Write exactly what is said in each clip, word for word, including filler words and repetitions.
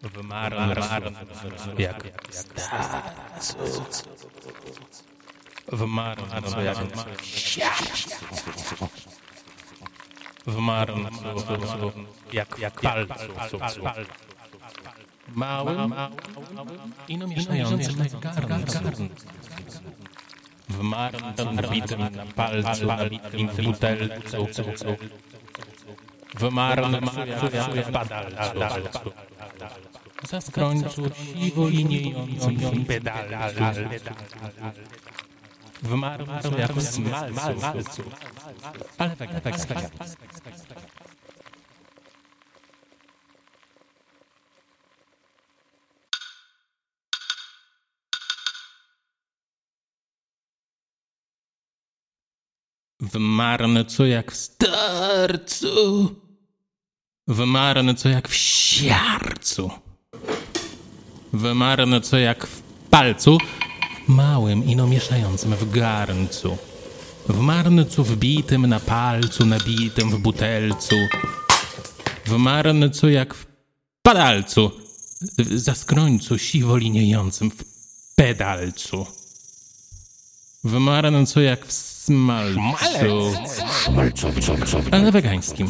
w marne, jak starcu, w marne, co jak w marne, jak, jak palcu, małym i namieszającym garn, w marne, nabitym na palcu, nabitym w butelcu, w marne, jak padalcu, za skrońcu siwo liniejącym w pedalcu, w marne, jak w smalcu, ale tak, tak, tak. W marne, co jak w starcu, w marne, co jak w siarcu, w marne, co jak w palcu, małym ino mieszającym w garncu, w marne, co wbitym na palcu, nabitym w butelcu, w marne, co jak w padalcu, za skrońcu siwo liniejącym w pedalcu, w marne, co jak w smalcu, ale wegańskim.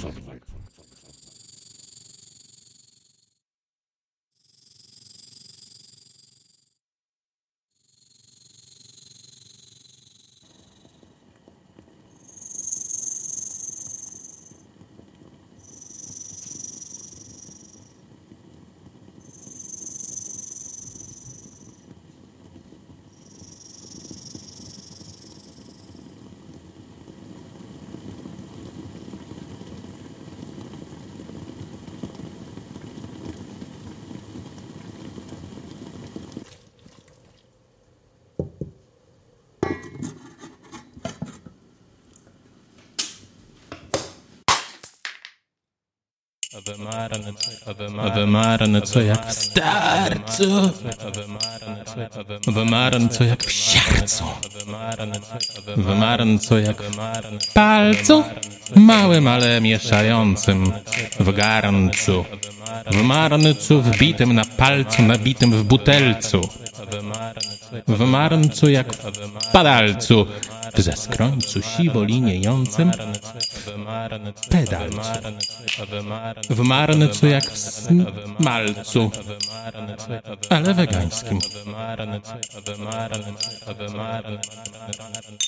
W marne, co jak w starcu, w marne, co jak w siarcu, w marne, co jak w palcu, małym, ale mieszającym w garncu, w marne, co wbitym na palcu, nabitym w butelcu, w marncu jak w padalcu, w zaskrońcu siwo liniejącym w pedalcu, w marncu jak w smalcu, ale wegańskim.